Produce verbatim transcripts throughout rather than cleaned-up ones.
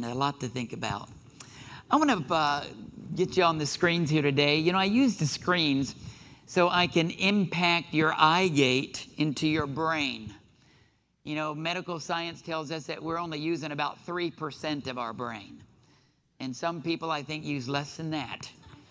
and a lot to think about. I want to uh, get you on the screens here today. You know, I use the screens so I can impact your eye gate into your brain. You know, medical science tells us that we're only using about three percent of our brain. And some people, I think, use less than that.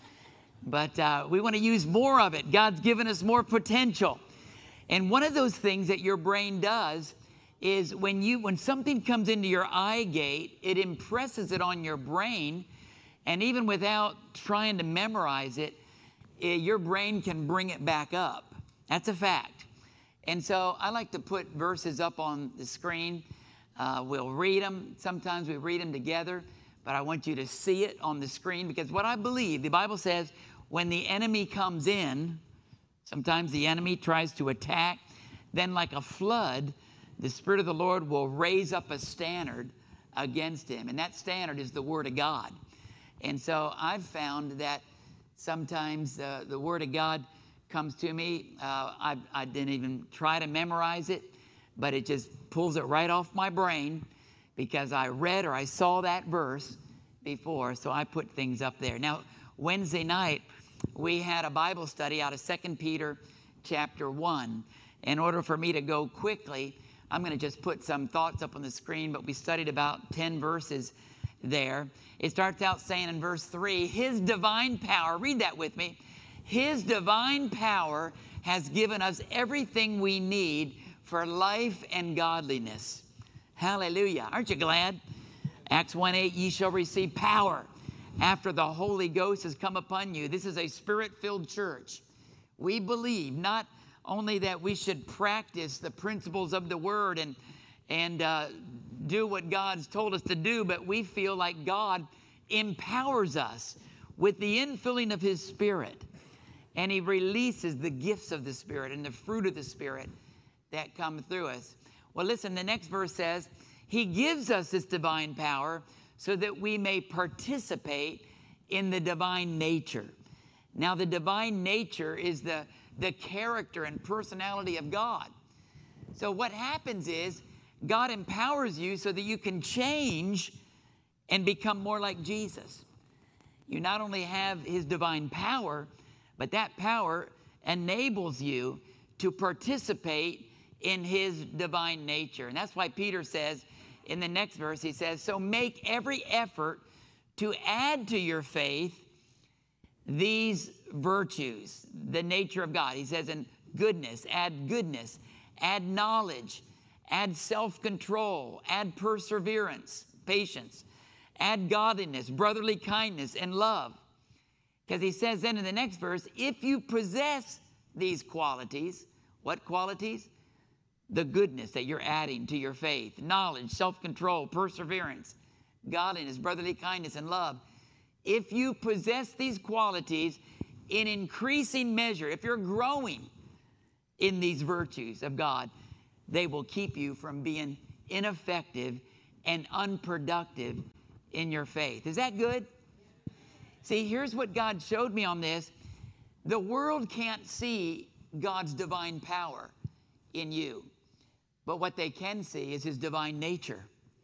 But uh, we want to use more of it. God's given us more potential. And one of those things that your brain does is when you when something comes into your eye gate, it impresses it on your brain. And even without trying to memorize it, it, your brain can bring it back up. That's a fact. And so I like to put verses up on the screen. Uh, we'll read them. Sometimes we read them together. But I want you to see it on the screen, because what I believe, the Bible says, when the enemy comes in, sometimes the enemy tries to attack, then like a flood, the Spirit of the Lord will raise up a standard against him. And that standard is the Word of God. And so I've found that sometimes uh, the Word of God comes to me. Uh, I, I didn't even try to memorize it, but it just pulls it right off my brain because I read or I saw that verse before. So I put things up there. Now, Wednesday night, we had a Bible study out of Second Peter chapter one. In order for me to go quickly, I'm going to just put some thoughts up on the screen, but we studied about ten verses there. It starts out saying in verse three, His divine power, read that with me, His divine power has given us everything we need for life and godliness. Hallelujah. Aren't you glad? Acts one eight, ye shall receive power after the Holy Ghost has come upon you. This is a Spirit-filled church. We believe not only that we should practice the principles of the Word and, and uh, do what God's told us to do, but we feel like God empowers us with the infilling of His Spirit. And He releases the gifts of the Spirit and the fruit of the Spirit that come through us. Well, listen, the next verse says, He gives us this divine power so that we may participate in the divine nature. Now, the divine nature is the, the character and personality of God. So what happens is God empowers you so that you can change and become more like Jesus. You not only have His divine power, but that power enables you to participate in His divine nature. And that's why Peter says in the next verse, he says, so make every effort to add to your faith these virtues, the nature of God. He says in goodness, add goodness, add knowledge, add self-control, add perseverance, patience, add godliness, brotherly kindness, and love. Because he says then in the next verse, if you possess these qualities, what qualities? The goodness that you're adding to your faith, knowledge, self-control, perseverance, godliness, brotherly kindness, and love. If you possess these qualities in increasing measure, if you're growing in these virtues of God, they will keep you from being ineffective and unproductive in your faith. Is that good? See, here's what God showed me on this. The world can't see God's divine power in you. But what they can see is His divine nature.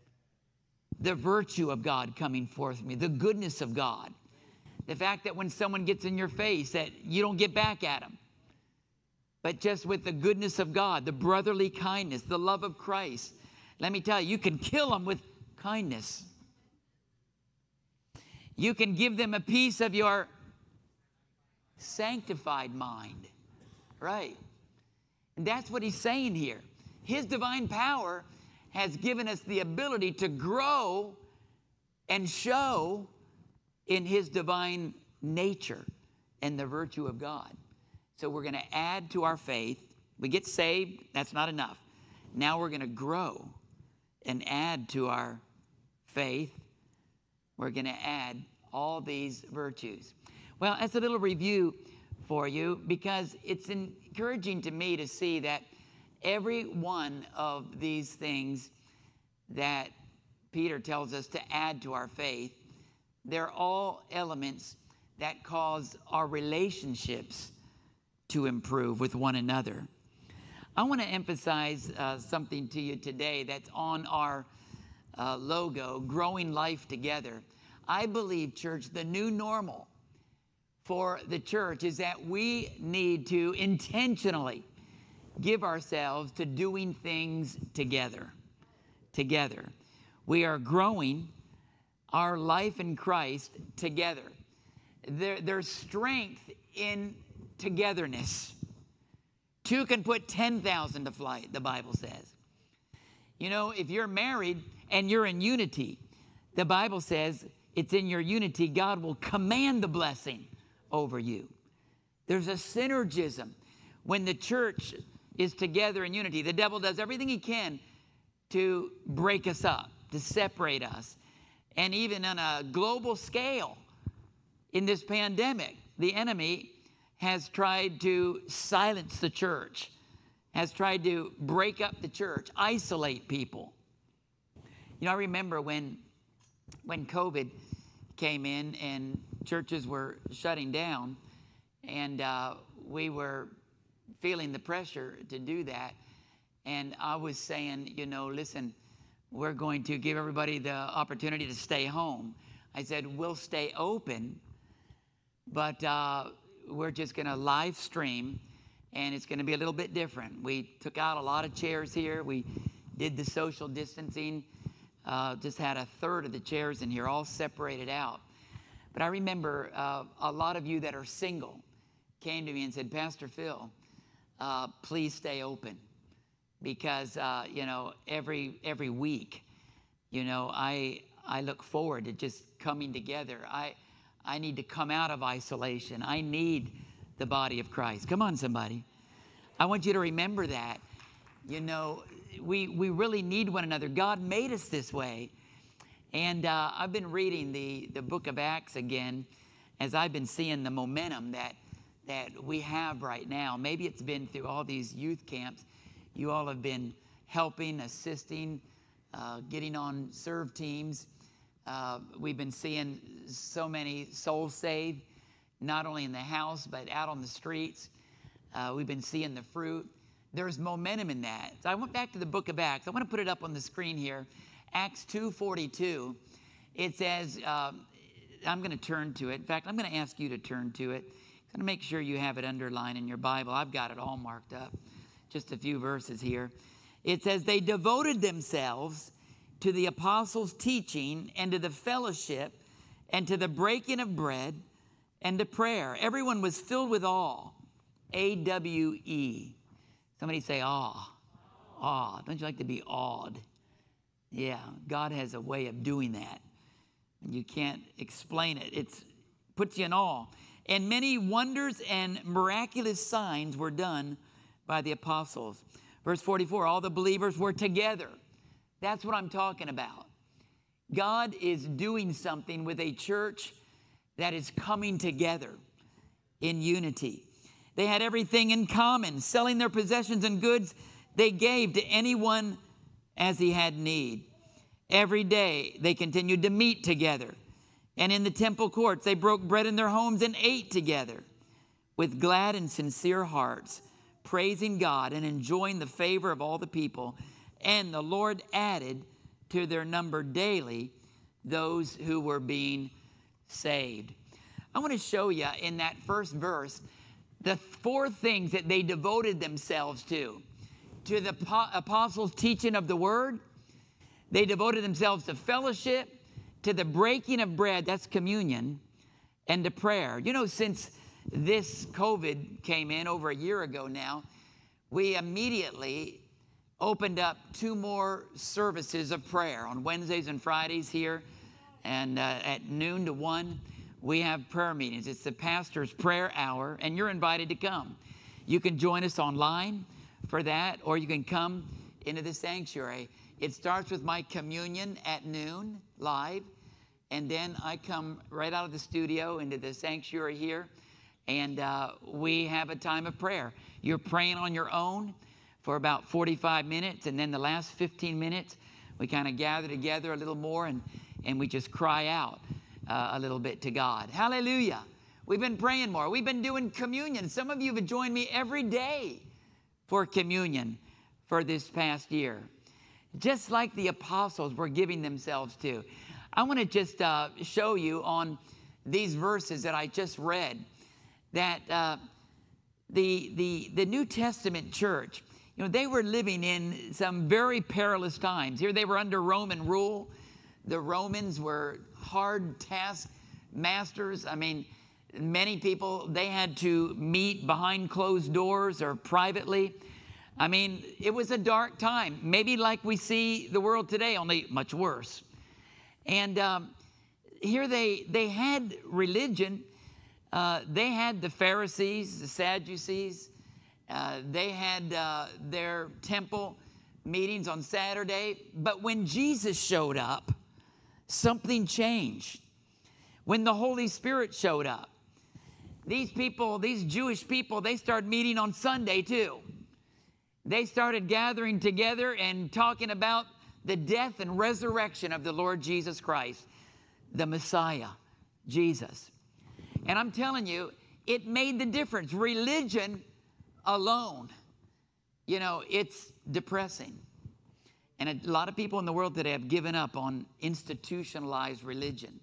The virtue of God coming forth from me. The goodness of God. The fact that when someone gets in your face that you don't get back at them. But just with the goodness of God, the brotherly kindness, the love of Christ. Let me tell you, you can kill them with kindness. You can give them a piece of your sanctified mind. Right. And that's what he's saying here. His divine power has given us the ability to grow and show in His divine nature and the virtue of God. So we're going to add to our faith. We get saved. That's not enough. Now we're going to grow and add to our faith. We're going to add all these virtues. Well, that's a little review for you, because it's encouraging to me to see that every one of these things that Peter tells us to add to our faith, they're all elements that cause our relationships to improve with one another. I want to emphasize uh, something to you today that's on our uh, logo, Growing Life Together. I believe, church, the new normal for the church is that we need to intentionally give ourselves to doing things together. Together. We are growing our life in Christ together. There, there's strength in togetherness. Two can put ten thousand to flight, the Bible says. You know, if you're married and you're in unity, the Bible says it's in your unity God will command the blessing over you. There's a synergism when the church is together in unity. The devil does everything he can to break us up, to separate us. And even on a global scale, in this pandemic, the enemy has tried to silence the church, has tried to break up the church, isolate people. You know, I remember when, when COVID came in and churches were shutting down, and uh, we were feeling the pressure to do that. And I was saying, you know, listen, we're going to give everybody the opportunity to stay home. I said, we'll stay open, but uh, we're just going to live stream, and it's going to be a little bit different. We took out a lot of chairs here. We did the social distancing, uh, just had a third of the chairs in here all separated out. But I remember uh, a lot of you that are single came to me and said, Pastor Phil, uh, please stay open. Because, uh, you know, every every week, you know, I I look forward to just coming together. I I need to come out of isolation. I need the body of Christ. Come on, somebody. I want you to remember that. You know, we, we really need one another. God made us this way. And uh, I've been reading the, the book of Acts again as I've been seeing the momentum that, that we have right now. Maybe it's been through all these youth camps. You all have been helping, assisting, uh, getting on serve teams. Uh, we've been seeing so many souls saved, not only in the house, but out on the streets. Uh, we've been seeing the fruit. There's momentum in that. So I went back to the book of Acts. I want to put it up on the screen here. Acts two forty-two. It says, uh, I'm going to turn to it. In fact, I'm going to ask you to turn to it. I'm going to make sure you have it underlined in your Bible. I've got it all marked up. Just a few verses here. It says, they devoted themselves to the apostles' teaching and to the fellowship and to the breaking of bread and to prayer. Everyone was filled with awe. A W E. Somebody say awe. Awe. Don't you like to be awed? Yeah, God has a way of doing that. You can't explain it. It puts you in awe. And many wonders and miraculous signs were done by the apostles. Verse forty-four, all the believers were together. That's what I'm talking about. God is doing something with a church that is coming together in unity. They had everything in common, selling their possessions and goods they gave to anyone as he had need. Every day they continued to meet together. And in the temple courts, they broke bread in their homes and ate together with glad and sincere hearts, praising God and enjoying the favor of all the people. And the Lord added to their number daily those who were being saved. I want to show you in that first verse the four things that they devoted themselves to. To the apostles' teaching of the word. They devoted themselves to fellowship, to the breaking of bread, that's communion, and to prayer. You know, since this COVID came in over a year ago now, we immediately opened up two more services of prayer on Wednesdays and Fridays here. And uh, at noon to one, we have prayer meetings. It's the pastor's prayer hour, and you're invited to come. You can join us online for that, or you can come into the sanctuary. It starts with my communion at noon, live, and then I come right out of the studio into the sanctuary here, and uh, we have a time of prayer. You're praying on your own for about forty-five minutes, and then the last fifteen minutes, we kind of gather together a little more, and, and we just cry out uh, a little bit to God. Hallelujah. We've been praying more. We've been doing communion. Some of you have joined me every day for communion for this past year. just like the apostles were giving themselves to. I want to just uh, show you on these verses that I just read that uh, the, the, the New Testament church, you know, they were living in some very perilous times. Here they were under Roman rule. The Romans were hard task masters. I mean, many people, they had to meet behind closed doors or privately. I mean, it was a dark time, maybe like we see the world today, only much worse. And um, here they, they had religion. Uh, they had the Pharisees, the Sadducees. Uh, they had uh, their temple meetings on Saturday. But when Jesus showed up, something changed. When the Holy Spirit showed up, these people, these Jewish people, they started meeting on Sunday too. They started gathering together and talking about the death and resurrection of the Lord Jesus Christ, the Messiah, Jesus. And I'm telling you, it made the difference. Religion alone, you know, it's depressing. And a lot of people in the world today have given up on institutionalized religion.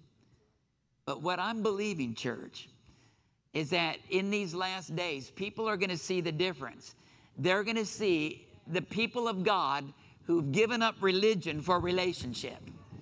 But what I'm believing, church, is that in these last days, people are going to see the difference. They're going to see the people of God who've given up religion for relationship,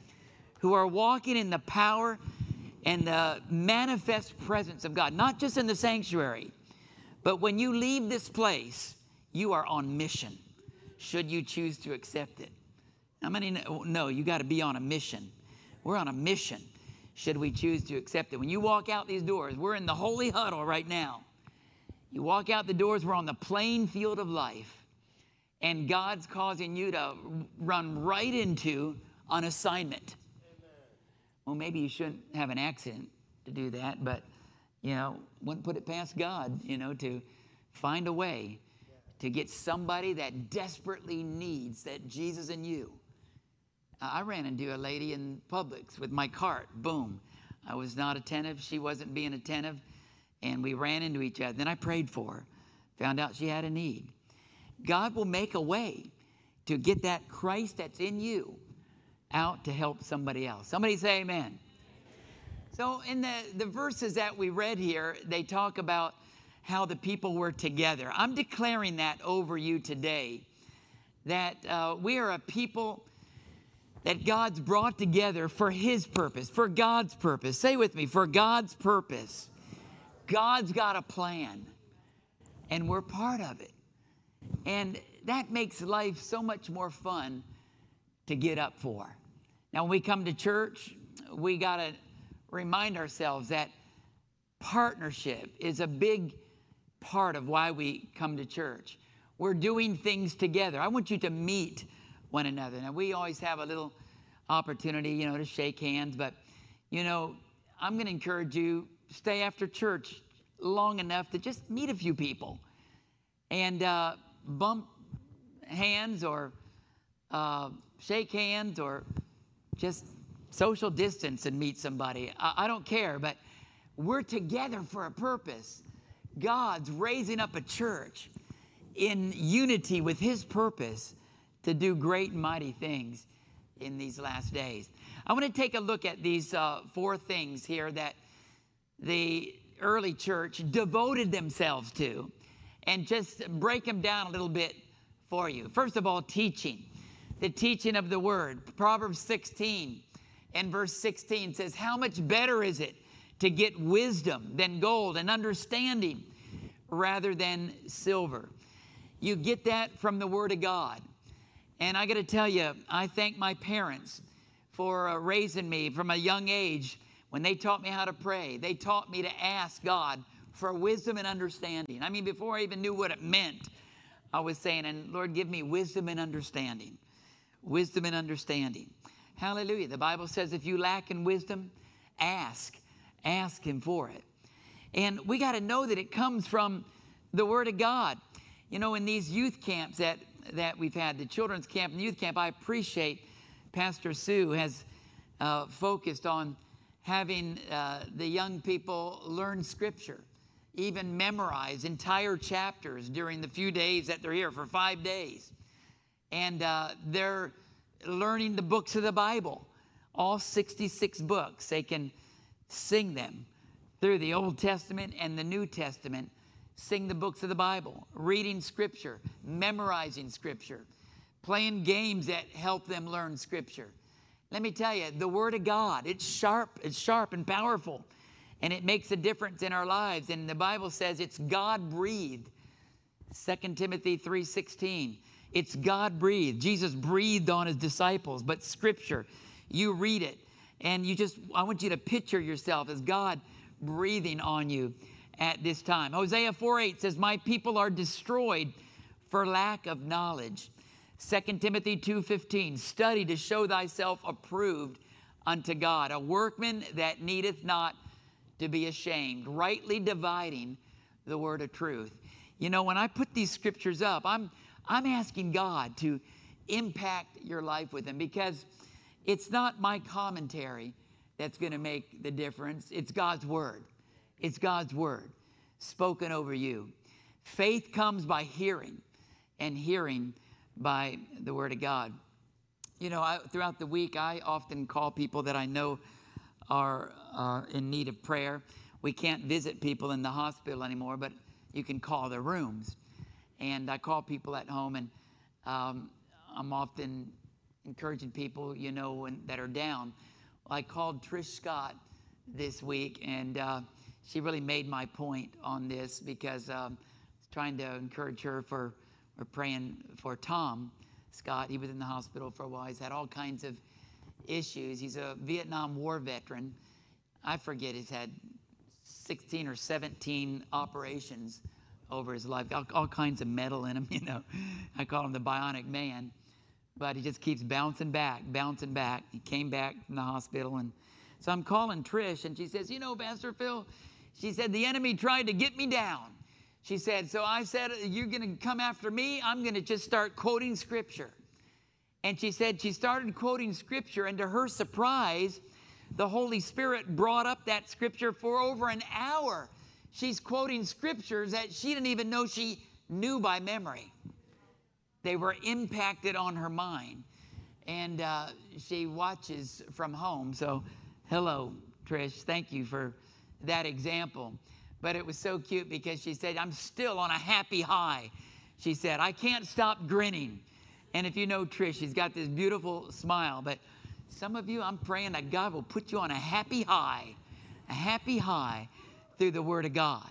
who are walking in the power and the manifest presence of God, not just in the sanctuary, but when you leave this place, you are on mission, should you choose to accept it. How many know? No, you got to be on a mission. We're on a mission, should we choose to accept it. When you walk out these doors, we're in the holy huddle right now. You walk out the doors, we're on the playing field of life, and God's causing you to run right into an assignment. Amen. Well, maybe you shouldn't have an accident to do that, but, you know, wouldn't put it past God, you know, to find a way to get somebody that desperately needs that Jesus in you. I ran into a lady in Publix with my cart. Boom. I was not attentive. She wasn't being attentive. And we ran into each other. Then I prayed for her. Found out she had a need. God will make a way to get that Christ that's in you out to help somebody else. Somebody say amen. So in the, the verses that we read here, they talk about how the people were together. I'm declaring that over you today, that uh, we are a people that God's brought together for his purpose, for God's purpose. Say with me, for God's purpose. God's got a plan, and we're part of it. And that makes life so much more fun to get up for. Now, when we come to church, we got to remind ourselves that partnership is a big part of why we come to church. We're doing things together. I want you to meet one another. Now, we always have a little opportunity, you know, to shake hands, but, you know, I'm going to encourage you, stay after church long enough to just meet a few people and uh, bump hands or uh, shake hands or just social distance and meet somebody. I, I don't care, but we're together for a purpose. God's raising up a church in unity with his purpose to do great and mighty things in these last days. I want to take a look at these uh, four things here that the early church devoted themselves to and just break them down a little bit for you. First of all, teaching. The teaching of the word. Proverbs sixteen and verse sixteen says, how much better is it to get wisdom than gold and understanding rather than silver? You get that from the word of God. And I got to tell you, I thank my parents for uh, raising me from a young age. When they taught me how to pray, they taught me to ask God for wisdom and understanding. I mean, before I even knew what it meant, I was saying, and Lord, give me wisdom and understanding. Wisdom and understanding. Hallelujah. The Bible says if you lack in wisdom, ask. Ask him for it. And we got to know that it comes from the word of God. You know, in these youth camps that, that we've had, the children's camp and youth camp, I appreciate Pastor Sue has uh, focused on having uh, the young people learn scripture, even memorize entire chapters during the few days that they're here, for five days. And uh, they're learning the books of the Bible, all sixty-six books. They can sing them through the Old Testament and the New Testament. Sing the books of the Bible, reading Scripture, memorizing Scripture, playing games that help them learn Scripture. Let me tell you, the Word of God, it's sharp, it's sharp and powerful, and it makes a difference in our lives. And the Bible says it's God-breathed. Second Timothy three sixteen. It's God-breathed. Jesus breathed on his disciples, but Scripture, you read it, and you just, I want you to picture yourself as God breathing on you at this time. Hosea four eight says, my people are destroyed for lack of knowledge. Second Timothy two fifteen, study to show thyself approved unto God, a workman that needeth not to be ashamed, rightly dividing the word of truth. You know, when I put these scriptures up, I'm, I'm asking God to impact your life with them, because it's not my commentary that's going to make the difference. It's God's word. It's God's word spoken over you. Faith comes by hearing, and hearing by the word of God. You know, I, throughout the week, I often call people that I know are uh, in need of prayer. We can't visit people in the hospital anymore, but you can call their rooms. And I call people at home, and um, I'm often encouraging people, you know, when, that are down. I called Trish Scott this week, and uh, she really made my point on this, because um, I was trying to encourage her for, for praying for Tom Scott. He was in the hospital for a while. He's had all kinds of issues. He's a Vietnam War veteran. I forget, he's had sixteen or seventeen operations over his life. All, all kinds of metal in him, you know. I call him the bionic man. But he just keeps bouncing back, bouncing back. He came back from the hospital. And so I'm calling Trish, and she says, you know, Pastor Phil, she said, the enemy tried to get me down. She said, so I said, you're going to come after me? I'm going to just start quoting Scripture. And she said she started quoting Scripture, and to her surprise, the Holy Spirit brought up that Scripture for over an hour. She's quoting Scriptures that she didn't even know she knew by memory. They were impacted on her mind. And uh, she watches from home. So, hello, Trish. Thank you for that example. But it was so cute, because she said, I'm still on a happy high. She said, I can't stop grinning. And if you know Trish, she's got this beautiful smile. But some of you, I'm praying that God will put you on a happy high, a happy high through the Word of God.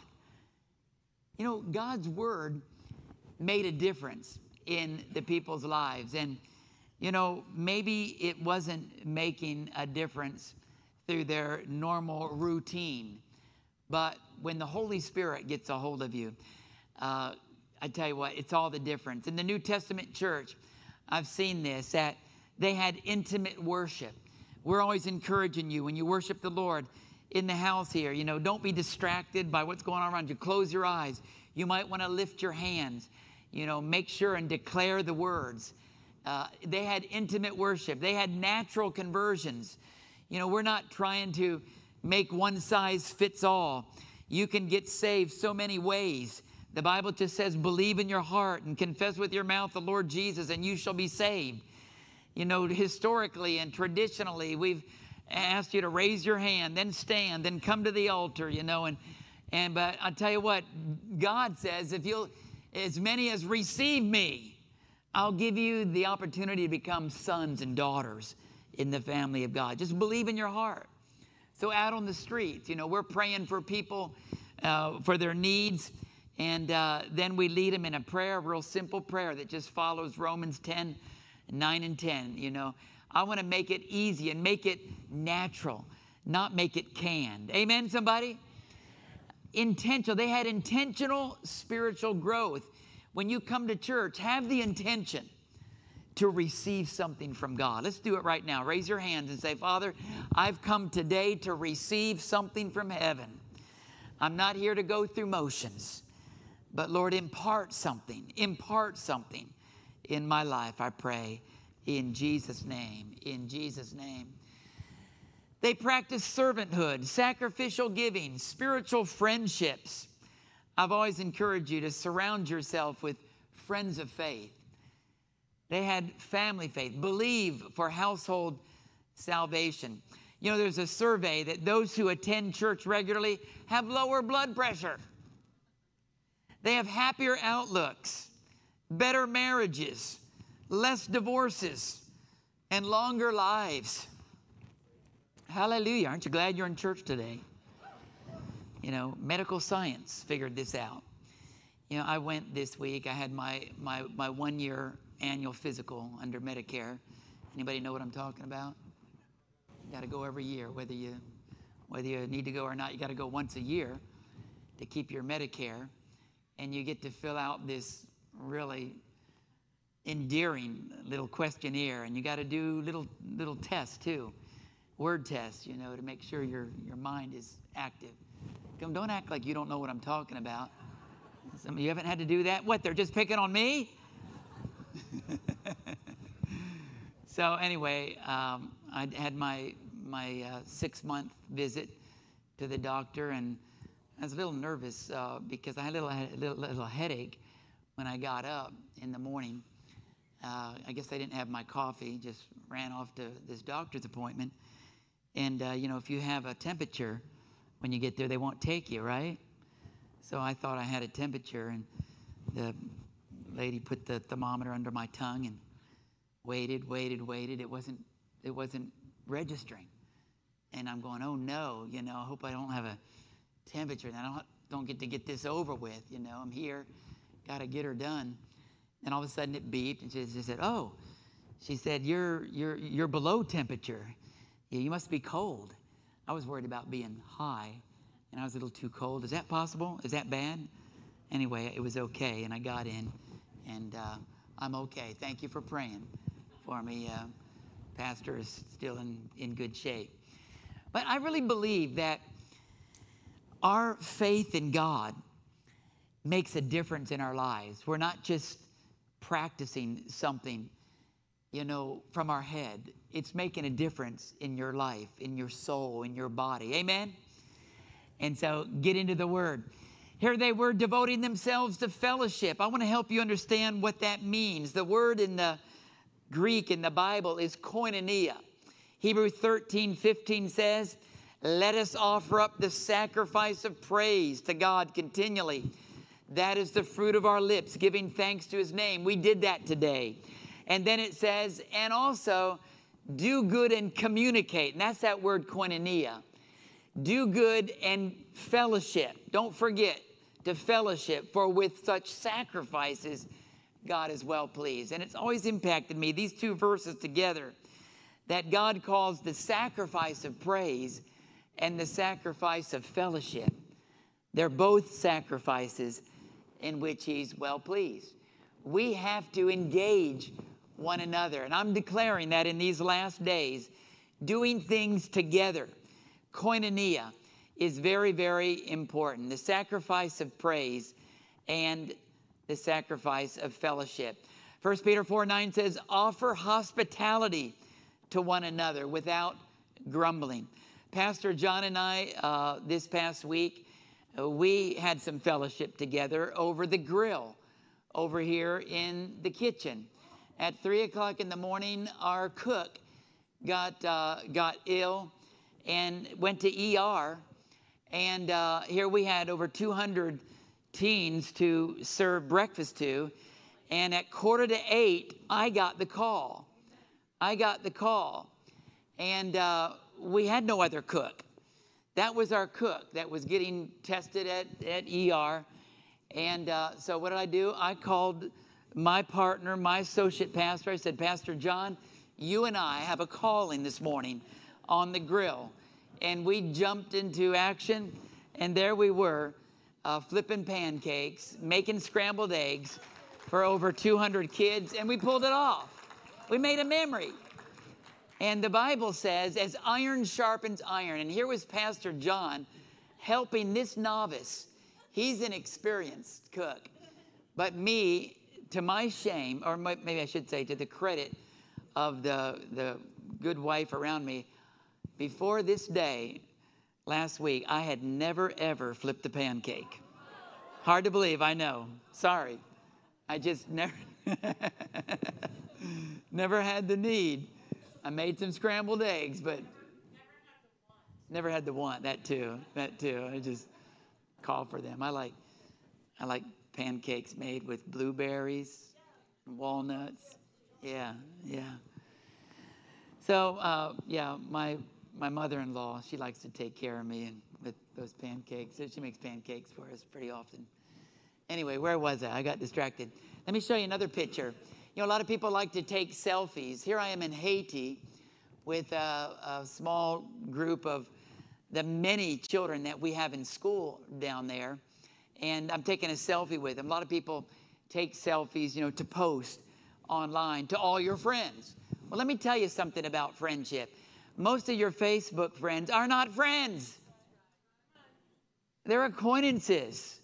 You know, God's Word made a difference in the people's lives. And, you know, maybe it wasn't making a difference through their normal routine. But when the Holy Spirit gets a hold of you, uh, I tell you what, it's all the difference. In the New Testament church, I've seen this, that they had intimate worship. We're always encouraging you when you worship the Lord in the house here, you know, don't be distracted by what's going on around you. Close your eyes. You might want to lift your hands. You know, make sure and declare the words. Uh, they had intimate worship. They had natural conversions. You know, we're not trying to make one size fits all. You can get saved so many ways. The Bible just says, believe in your heart and confess with your mouth the Lord Jesus, and you shall be saved. You know, historically and traditionally, we've asked you to raise your hand, then stand, then come to the altar, you know. And, and but I tell you what, God says, if you'll, as many as receive me, I'll give you the opportunity to become sons and daughters in the family of God. Just believe in your heart. So out on the streets, you know, we're praying for people uh, for their needs. And uh, then we lead them in a prayer, a real simple prayer that just follows Romans ten, nine and ten. You know, I want to make it easy and make it natural, not make it canned. Amen, somebody? Intentional. They had intentional spiritual growth. When you come to church, have the intention to receive something from God. Let's do it right now. Raise your hands and say, Father, I've come today to receive something from heaven. I'm not here to go through motions, but Lord, impart something, impart something in my life, I pray, in Jesus' name, in Jesus' name. They practice servanthood, sacrificial giving, spiritual friendships. I've always encouraged you to surround yourself with friends of faith. They had family faith, believe for household salvation. You know, there's a survey that those who attend church regularly have lower blood pressure. They have happier outlooks, better marriages, less divorces, and longer lives. Hallelujah. Aren't you glad you're in church today? You know, medical science figured this out. You know, I went this week. I had my, my, my one-year annual physical under Medicare. Anybody know what I'm talking about? You got to go every year, whether you, whether you need to go or not. You got to go once a year to keep your Medicare. And you get to fill out this really endearing little questionnaire. And you got to do little little tests, too. Word tests, you know, to make sure your, your mind is active. Come, don't act like you don't know what I'm talking about. Some of you haven't had to do that. What, they're just picking on me? So anyway, um, I had my my uh, six-month visit to the doctor, and I was a little nervous uh, because I had a little, a little, little headache when I got up in the morning. Uh, I guess I didn't have my coffee, just ran off to this doctor's appointment. And, uh, you know, if you have a temperature, when you get there, they won't take you, right? So I thought I had a temperature, and the lady put the thermometer under my tongue and waited, waited, waited. It wasn't, it wasn't registering. And I'm going, oh no, you know, I hope I don't have a temperature and I don't, don't get to get this over with. You know, I'm here, got to get her done. And all of a sudden it beeped, and she, she said, oh, she said, you're, you're, you're below temperature. You, you must be cold. I was worried about being high, and I was a little too cold. Is that possible? Is that bad? Anyway, it was okay, and I got in, and uh, I'm okay. Thank you for praying for me. Uh, Pastor is still in, in good shape. But I really believe that our faith in God makes a difference in our lives. We're not just practicing something, you know, from our head. It's making a difference in your life, in your soul, in your body. Amen? And so get into the Word. Here they were devoting themselves to fellowship. I want to help you understand what that means. The word in the Greek in the Bible is koinonia. Hebrews thirteen fifteen says, let us offer up the sacrifice of praise to God continually. That is the fruit of our lips, giving thanks to his name. We did that today. And then it says, and also do good and communicate. And that's that word koinonia. Do good and fellowship. Don't forget to fellowship, for with such sacrifices, God is well pleased. And it's always impacted me, these two verses together, that God calls the sacrifice of praise and the sacrifice of fellowship. They're both sacrifices in which he's well pleased. We have to engage one another. And I'm declaring that in these last days, doing things together, koinonia, is very, very important. The sacrifice of praise and the sacrifice of fellowship. First Peter four nine says, offer hospitality to one another without grumbling. Pastor John and I, uh, this past week, uh, we had some fellowship together over the grill over here in the kitchen. At three o'clock in the morning, our cook got uh, got ill and went to E R. And uh, here we had over two hundred teens to serve breakfast to. And at quarter to eight, I got the call. I got the call. And uh, we had no other cook. That was our cook that was getting tested at, at E R. And uh, so what did I do? I called my partner, my associate pastor. I said, Pastor John, you and I have a calling this morning on the grill. And we jumped into action, and there we were, uh, flipping pancakes, making scrambled eggs for over two hundred kids, and we pulled it off. We made a memory. And the Bible says, as iron sharpens iron, and here was Pastor John helping this novice. He's an experienced cook. But me, to my shame, or maybe I should say to the credit of the, the good wife around me, before this day, last week, I had never, ever flipped a pancake. Hard to believe, I know. Sorry. I just never. Never had the need. I made some scrambled eggs, but never had the want. That too. That too. I just call for them. I like I like pancakes made with blueberries, walnuts. Yeah, yeah. So uh, yeah, my my mother-in-law, she likes to take care of me and with those pancakes. She makes pancakes for us pretty often. Anyway, where was I? I got distracted. Let me show you another picture. You know, a lot of people like to take selfies. Here I am in Haiti with a, a small group of the many children that we have in school down there. And I'm taking a selfie with them. A lot of people take selfies, you know, to post online to all your friends. Well, let me tell you something about friendship. Most of your Facebook friends are not friends. They're acquaintances.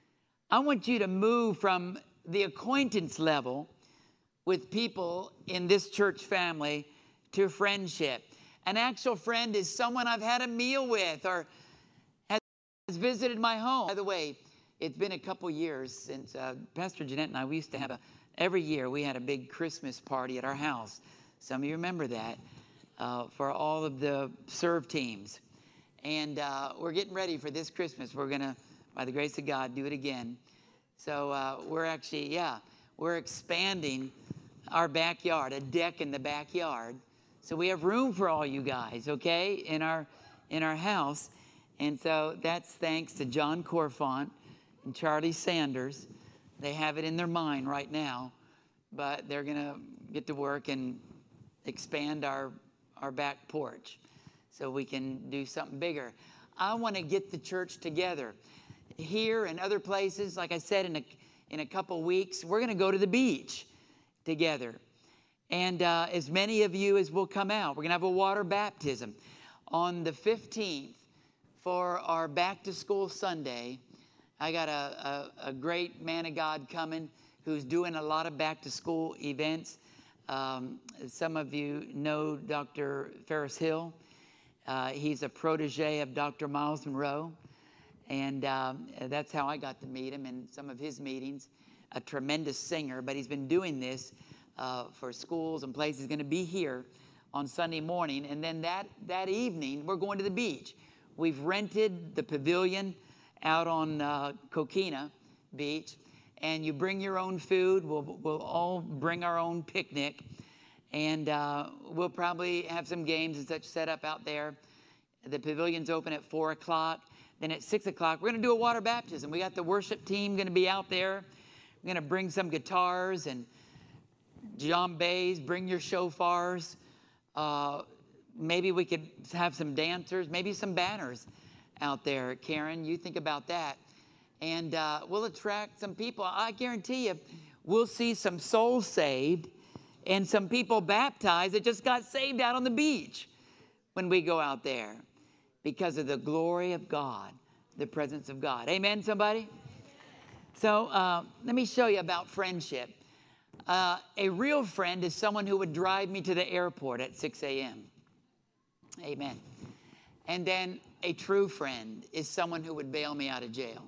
I want you to move from the acquaintance level with people in this church family to friendship. An actual friend is someone I've had a meal with or has visited my home. By the way, it's been a couple years since uh, Pastor Jeanette and I, we used to have a, every year we had a big Christmas party at our house. Some of you remember that, uh, for all of the serve teams. And uh, we're getting ready for this Christmas. We're going to, by the grace of God, do it again. So uh, we're actually, yeah, we're expanding our backyard, a deck in the backyard. So we have room for all you guys, okay, in our in our house. And so that's thanks to John Corfont and Charlie Sanders. They have it in their mind right now, but they're going to get to work and expand our, our back porch so we can do something bigger. I want to get the church together. Here and other places, like I said, in a, in a couple weeks, we're going to go to the beach together. And uh, as many of you as will come out, we're going to have a water baptism. On the fifteenth, for our back to school Sunday, I got a, a, a great man of God coming who's doing a lot of back to school events. Um, some of you know Doctor Ferris Hill. Uh, he's a protege of Doctor Miles Monroe. And um, that's how I got to meet him in some of his meetings. A tremendous singer, but he's been doing this uh, for schools and places. He's going to be here on Sunday morning. And then that, that evening, we're going to the beach. We've rented the pavilion out on uh, Coquina Beach. And you bring your own food. We'll, we'll all bring our own picnic. And uh, we'll probably have some games and such set up out there. The pavilion's open at four o'clock. Then at six o'clock, we're going to do a water baptism. We got the worship team going to be out there. We're going to bring some guitars and djembes. Bring your shofars. Uh, maybe we could have some dancers, maybe some banners out there. Karen, you think about that. And uh, we'll attract some people. I guarantee you, we'll see some souls saved and some people baptized that just got saved out on the beach when we go out there. Because of the glory of God, the presence of God. Amen, somebody? So uh, let me show you about friendship. Uh, a real friend is someone who would drive me to the airport at six a.m. Amen. And then a true friend is someone who would bail me out of jail.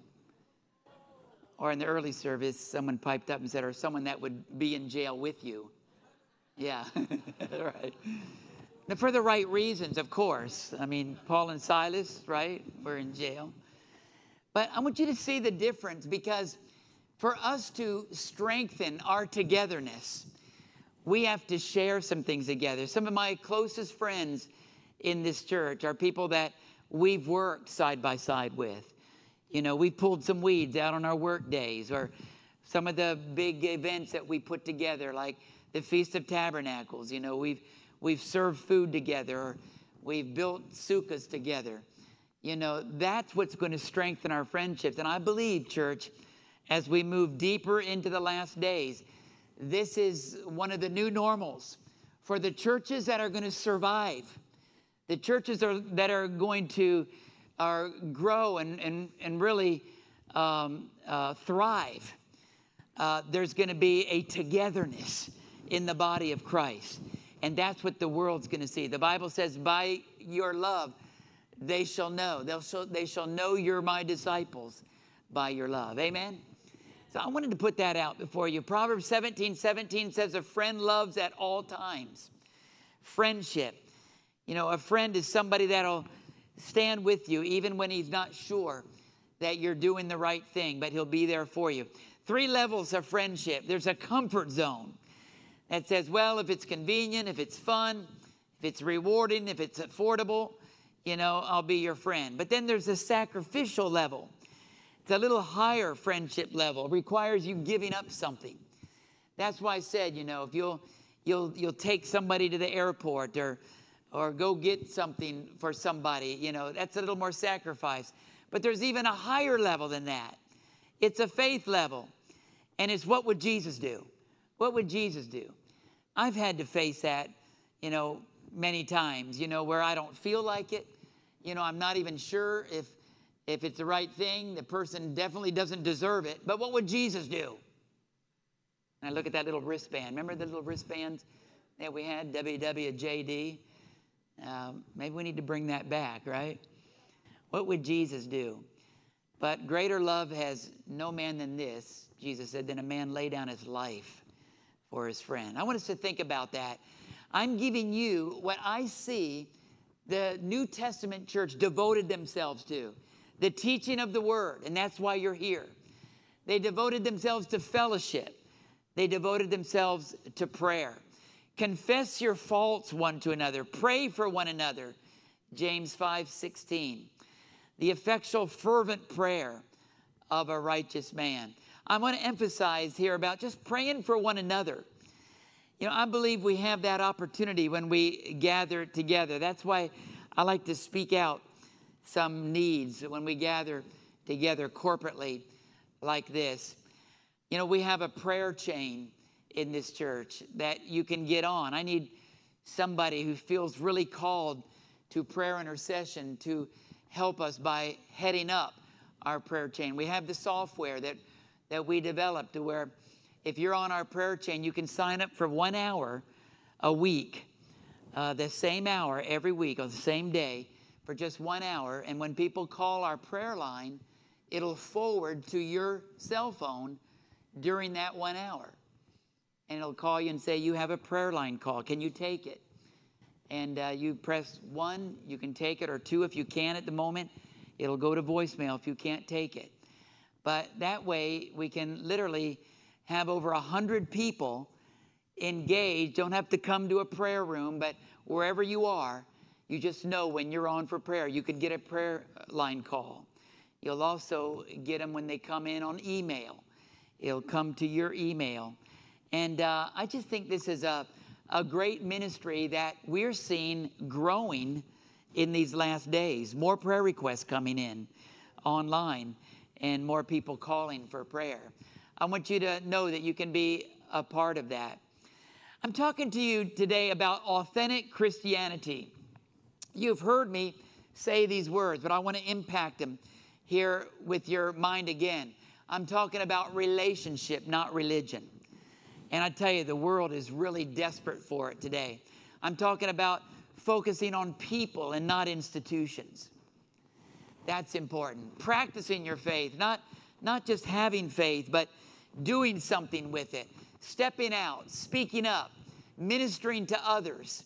Or in the early service, someone piped up and said, or someone that would be in jail with you. Yeah, right. Now, for the right reasons, of course. I mean, Paul and Silas, right, were in jail. But I want you to see the difference, because for us to strengthen our togetherness, we have to share some things together. Some of my closest friends in this church are people that we've worked side by side with. You know, we've pulled some weeds out on our work days, or some of the big events that we put together, like the Feast of Tabernacles. You know, we've We've served food together, or we've built sukkahs together. You know, that's what's going to strengthen our friendships. And I believe, church, as we move deeper into the last days, this is one of the new normals for the churches that are going to survive. The churches are, that are going to are grow and, and, and really um, uh, thrive. Uh, there's going to be a togetherness in the body of Christ. And that's what the world's going to see. The Bible says, by your love, they shall know. They'll show, they shall know you're my disciples by your love. Amen? So I wanted to put that out before you. Proverbs seventeen seventeen says, a friend loves at all times. Friendship. You know, a friend is somebody that'll stand with you even when he's not sure that you're doing the right thing, but he'll be there for you. Three levels of friendship. There's a comfort zone that says, well, if it's convenient, if it's fun, if it's rewarding, if it's affordable, you know, I'll be your friend. But then there's a sacrificial level. It's a little higher friendship level. It requires you giving up something. That's why I said, you know, if you'll you'll you'll take somebody to the airport or or go get something for somebody, you know, that's a little more sacrifice. But there's even a higher level than that. It's a faith level. And it's what would Jesus do? What would Jesus do? I've had to face that, you know, many times, you know, where I don't feel like it. You know, I'm not even sure if If it's the right thing. The person definitely doesn't deserve it. But what would Jesus do? And I look at that little wristband. Remember the little wristbands that we had, W W J D? Uh, maybe we need to bring that back, right? What would Jesus do? But greater love has no man than this, Jesus said, than a man lay down his life for his friend. I want us to think about that. I'm giving you what I see the New Testament church devoted themselves to. The teaching of the word, and that's why you're here. They devoted themselves to fellowship. They devoted themselves to prayer. Confess your faults one to another. Pray for one another. James five sixteen. The effectual fervent prayer of a righteous man. I want to emphasize here about just praying for one another. You know, I believe we have that opportunity when we gather together. That's why I like to speak out some needs when we gather together corporately like this. You know, we have a prayer chain in this church that you can get on. I need somebody who feels really called to prayer intercession to help us by heading up our prayer chain. We have the software that, that we developed to where if you're on our prayer chain, you can sign up for one hour a week, uh, the same hour every week on the same day, for just one hour. And when people call our prayer line, it'll forward to your cell phone during that one hour. And it'll call you and say, you have a prayer line call. Can you take it? And uh, you press one, you can take it, or two if you can at the moment. It'll go to voicemail if you can't take it. But that way we can literally have over a hundred people engaged. Don't have to come to a prayer room, but wherever you are, you just know when you're on for prayer. You could get a prayer line call. You'll also get them when they come in on email. It'll come to your email. And uh, I just think this is a, a great ministry that we're seeing growing in these last days. More prayer requests coming in online and more people calling for prayer. I want you to know that you can be a part of that. I'm talking to you today about authentic Christianity. You've heard me say these words, but I want to impact them here with your mind again. I'm talking about relationship, not religion. And I tell you, the world is really desperate for it today. I'm talking about focusing on people and not institutions. That's important. Practicing your faith, not, not just having faith, but doing something with it. Stepping out, speaking up, ministering to others.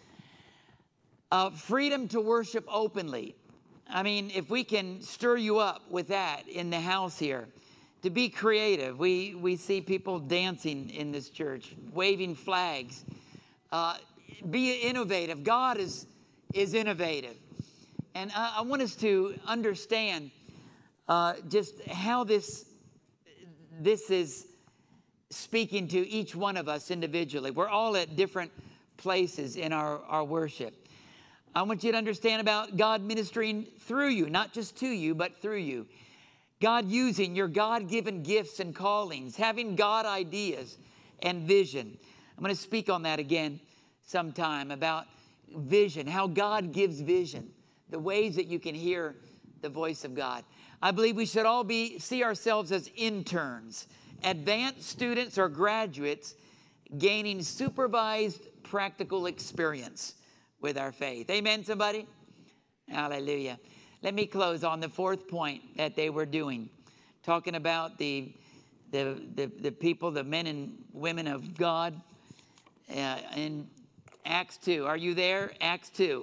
Uh, freedom to worship openly. I mean, if we can stir you up with that in the house here, to be creative. We we see people dancing in this church, waving flags. Uh, be innovative. God is is innovative, and I, I want us to understand uh, just how this this is speaking to each one of us individually. We're all at different places in our, our worship. I want you to understand about God ministering through you, not just to you, but through you. God using your God-given gifts and callings, having God ideas and vision. I'm going to speak on that again sometime about vision, how God gives vision, the ways that you can hear the voice of God. I believe we should all be see ourselves as interns, advanced students or graduates gaining supervised practical experience with our faith. Amen, somebody? Hallelujah. Let me close on the fourth point that they were doing, talking about the, the, the, the people, the men and women of God uh, in Acts two. Are you there? Acts two.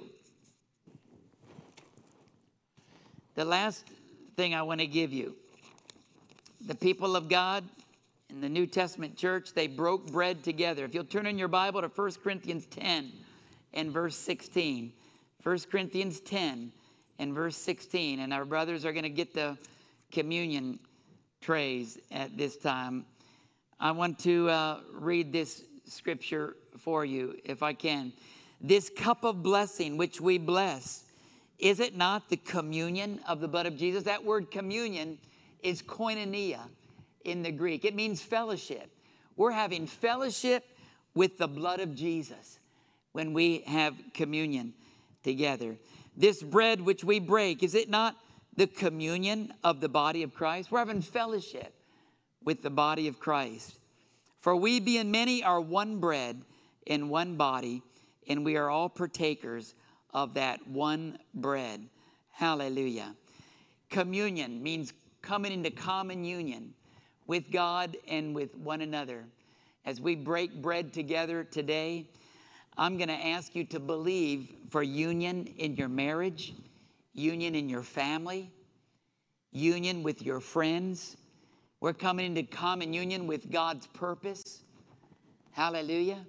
The last thing I want to give you, the people of God in the New Testament church, they broke bread together. If you'll turn in your Bible to First Corinthians ten and verse sixteen. First Corinthians ten and verse sixteen. And our brothers are going to get the communion trays at this time. I want to uh, read this scripture for you, if I can. This cup of blessing which we bless, is it not the communion of the blood of Jesus? That word communion is koinonia in the Greek. It means fellowship. We're having fellowship with the blood of Jesus when we have communion together. This bread which we break, is it not the communion of the body of Christ? We're having fellowship with the body of Christ. For we being many are one bread and one body, and we are all partakers of that one bread. Hallelujah. Communion means coming into common union with God and with one another. As we break bread together today, I'm going to ask you to believe for union in your marriage, union in your family, union with your friends. We're coming into common union with God's purpose. Hallelujah.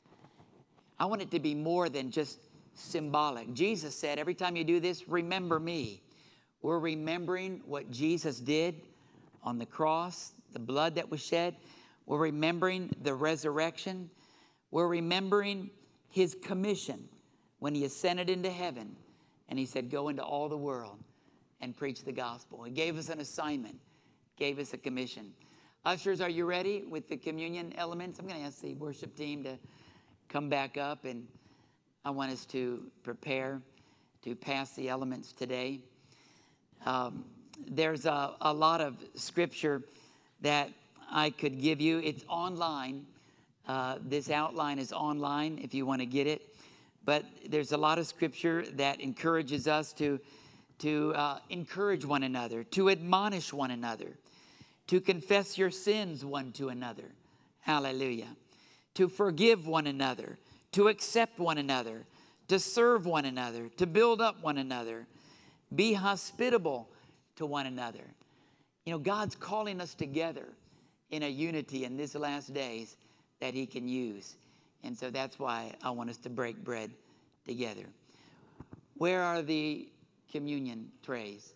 I want it to be more than just symbolic. Jesus said, every time you do this, remember me. We're remembering what Jesus did on the cross, the blood that was shed. We're remembering the resurrection. We're remembering his commission when he ascended into heaven. And he said, go into all the world and preach the gospel. He gave us an assignment, gave us a commission. Ushers, are you ready with the communion elements? I'm going to ask the worship team to come back up, and I want us to prepare to pass the elements today. Um, there's a, a lot of scripture that I could give you. It's online. Uh, this outline is online if you want to get it. But there's a lot of scripture that encourages us to, to uh, encourage one another, to admonish one another, to confess your sins one to another. Hallelujah. To forgive one another, to accept one another, to serve one another, to build up one another, be hospitable to one another. You know, God's calling us together in a unity in these last days that he can use. And so that's why I want us to break bread together. Where are the communion trays?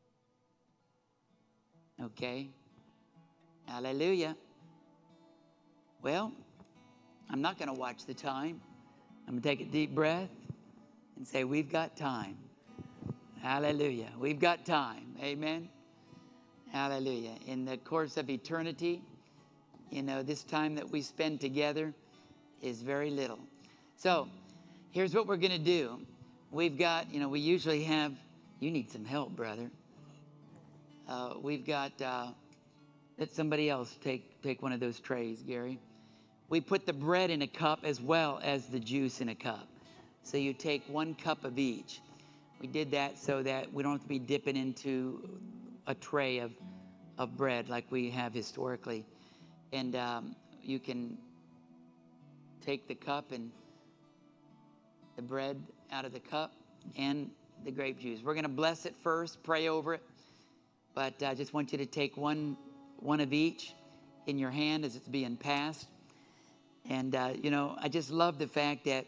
Okay. Hallelujah. Well, I'm not going to watch the time. I'm going to take a deep breath and say, we've got time. Hallelujah. We've got time. Amen. Hallelujah. In the course of eternity, you know, this time that we spend together is very little. So here's what we're going to do. We've got, you know, we usually have, you need some help, brother. Uh, we've got, uh, let somebody else take, take one of those trays, Gary. We put the bread in a cup as well as the juice in a cup. So you take one cup of each. We did that so that we don't have to be dipping into a tray of, of bread like we have historically. And um, you can take the cup and the bread out of the cup and the grape juice. We're going to bless it first, pray over it. But I just want you to take one, one of each in your hand as it's being passed. And, uh, you know, I just love the fact that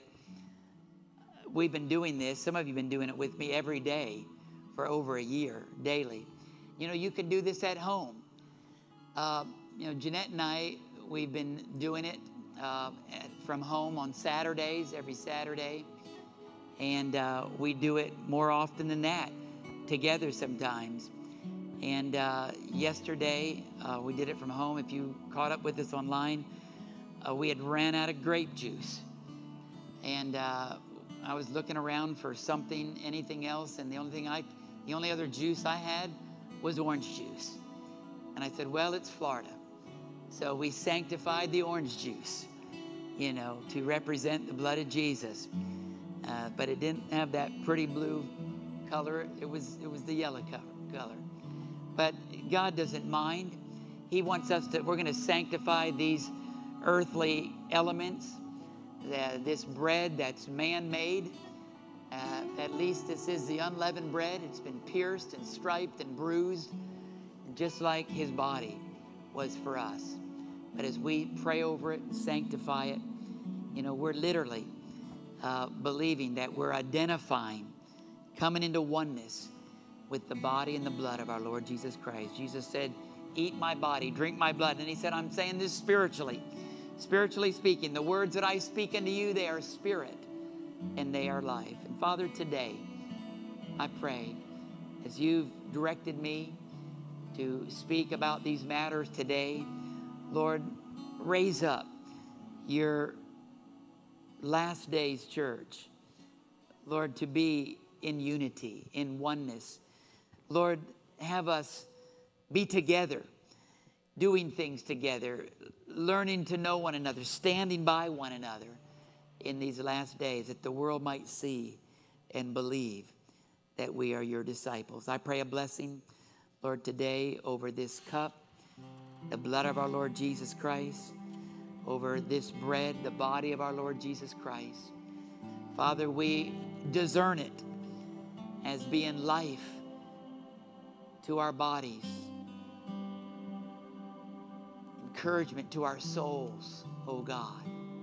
we've been doing this. Some of you have been doing it with me every day for over a year, daily. You know, you can do this at home. Uh, you know, Jeanette and I, we've been doing it uh, at, from home on Saturdays, every Saturday. And uh, we do it more often than that, together sometimes. And uh, yesterday, uh, we did it from home. If you caught up with us online, uh, we had ran out of grape juice. And uh, I was looking around for something, anything else, and the only thing I, the only other juice I had was orange juice. And I said, well, it's Florida. So we sanctified the orange juice, you know, to represent the blood of Jesus. Uh, but it didn't have that pretty blue color. It was, it was the yellow color. But God doesn't mind. He wants us to, we're going to sanctify these earthly elements, the, this bread that's man-made. Uh, at least this is the unleavened bread. It's been pierced and striped and bruised, just like his body was for us. But as we pray over it and sanctify it, you know, we're literally uh, believing that we're identifying, coming into oneness with the body and the blood of our Lord Jesus Christ. Jesus said, eat my body, drink my blood. And he said, I'm saying this spiritually. Spiritually speaking, the words that I speak unto you, they are spirit and they are life. And Father, today, I pray, as you've directed me to speak about these matters today, Lord, raise up your last days church, Lord, to be in unity, in oneness. Lord, have us be together, doing things together, learning to know one another, standing by one another in these last days, that the world might see and believe that we are your disciples. I pray a blessing, Lord, today over this cup, the blood of our Lord Jesus Christ, over this bread, the body of our Lord Jesus Christ. Father, we discern it as being life to our bodies, encouragement to our souls, oh God.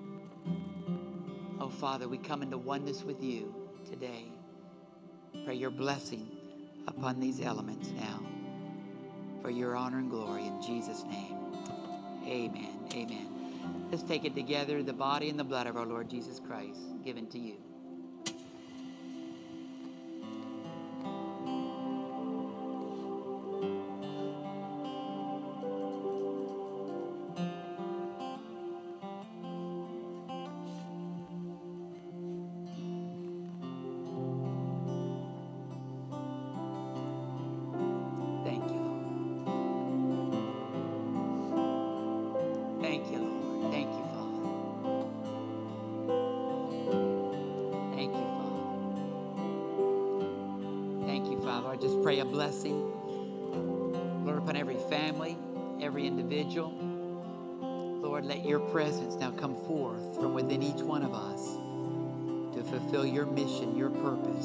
Oh Father, we come into oneness with you today. Pray your blessing upon these elements now for your honor and glory in Jesus' name. Amen. Amen. Let's take it together, the body and the blood of our Lord Jesus Christ given to you. Thank you, Lord. Thank you, Lord. Thank you, Father. Thank you, Father. Thank you, Father. I just pray a blessing, Lord, upon every family, every individual. Lord, let your presence now come forth from within each one of us to fulfill your mission, your purpose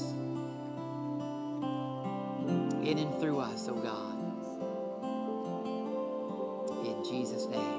in and through us, oh God. In Jesus' name.